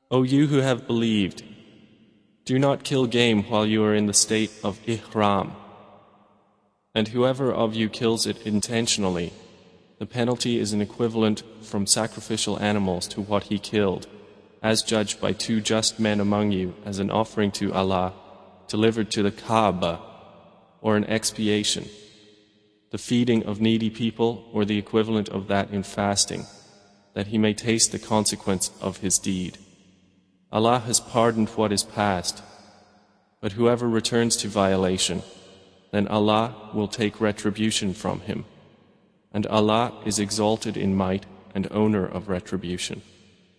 O you who have believed, do not kill game while you are in the state of ihram. And whoever of you kills it intentionally, the penalty is an equivalent from sacrificial animals to what he killed, as judged by two just men among you as an offering to Allah, delivered to the Kaaba, or an expiation, the feeding of needy people, or the equivalent of that in fasting, that he may taste the consequence of his deed. Allah has pardoned what is past, but whoever returns to violation, then Allah will take retribution from him, and Allah is exalted in might and owner of retribution.